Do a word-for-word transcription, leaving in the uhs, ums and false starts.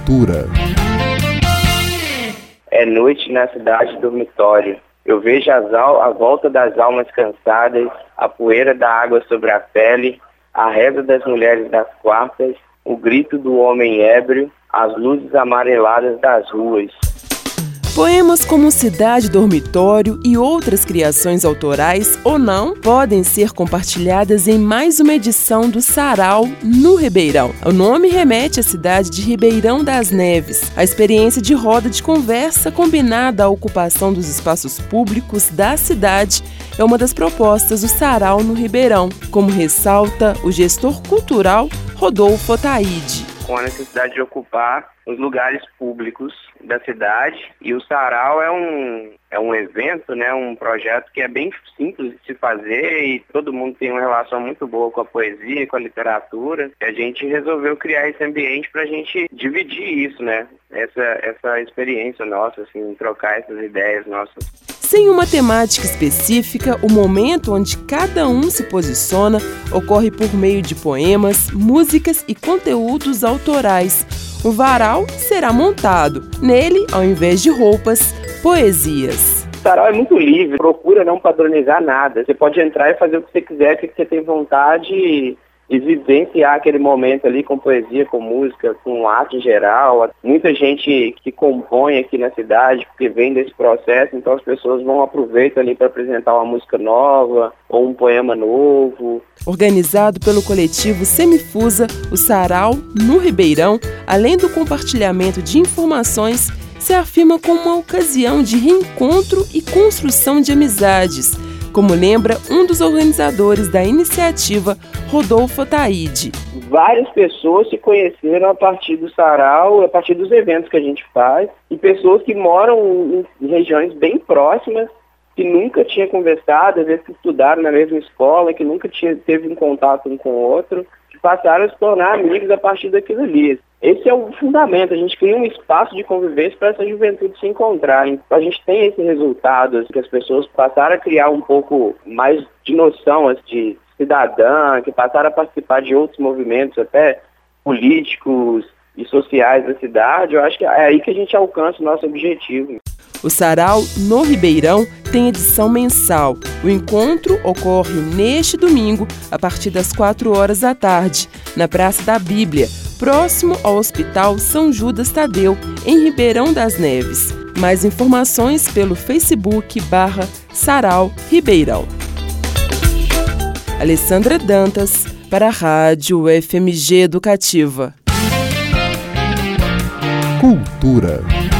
Cultura. É noite na cidade dormitório. Eu vejo as al- a volta das almas cansadas, a poeira da água sobre a pele, a reza das mulheres das quartas, o grito do homem ébrio, as luzes amareladas das ruas. Poemas como Cidade Dormitório e outras criações autorais ou não podem ser compartilhadas em mais uma edição do Sarau no Ribeirão. O nome remete à cidade de Ribeirão das Neves. A experiência de roda de conversa combinada à ocupação dos espaços públicos da cidade é uma das propostas do Sarau no Ribeirão, como ressalta o gestor cultural Rodolfo Otaide. Com a necessidade de ocupar os lugares públicos da cidade. E o Sarau é um, é um evento, né, um projeto que é bem simples de se fazer e todo mundo tem uma relação muito boa com a poesia, com a literatura. E a gente resolveu criar esse ambiente para a gente dividir isso, né, essa, essa experiência nossa, assim, trocar essas ideias nossas. Sem uma temática específica, o momento onde cada um se posiciona ocorre por meio de poemas, músicas e conteúdos autorais. O varal será montado. Nele, ao invés de roupas, poesias. O Sarau é muito livre, procura não padronizar nada. Você pode entrar e fazer o que você quiser, o que você tem vontade e, e vivenciar aquele momento ali com poesia, com música, com arte em geral. Muita gente que compõe aqui na cidade, porque vem desse processo, então as pessoas vão aproveitar ali para apresentar uma música nova ou um poema novo. Organizado pelo coletivo Semifusa, o Sarau, no Ribeirão, além do compartilhamento de informações, se afirma como uma ocasião de reencontro e construção de amizades, como lembra um dos organizadores da iniciativa, Rodolfo Otaide. Várias pessoas se conheceram a partir do Sarau, a partir dos eventos que a gente faz, e pessoas que moram em regiões bem próximas, que nunca tinha conversado, às vezes que estudaram na mesma escola, que nunca tinha, teve um contato um com o outro, que passaram a se tornar amigos a partir daquilo ali. Esse é o fundamento, a gente cria um espaço de convivência para essa juventude se encontrar. Então, a gente tem esse resultado, que as pessoas passaram a criar um pouco mais de noção de cidadã, que passaram a participar de outros movimentos, até políticos e sociais da cidade. Eu acho que é aí que a gente alcança o nosso objetivo. O Sarau, no Ribeirão, tem edição mensal. O encontro ocorre neste domingo, a partir das quatro horas da tarde, na Praça da Bíblia, próximo ao Hospital São Judas Tadeu, em Ribeirão das Neves. Mais informações pelo Facebook barra Sarau Ribeirão. Alessandra Dantas, para a Rádio F M G Educativa. Cultura.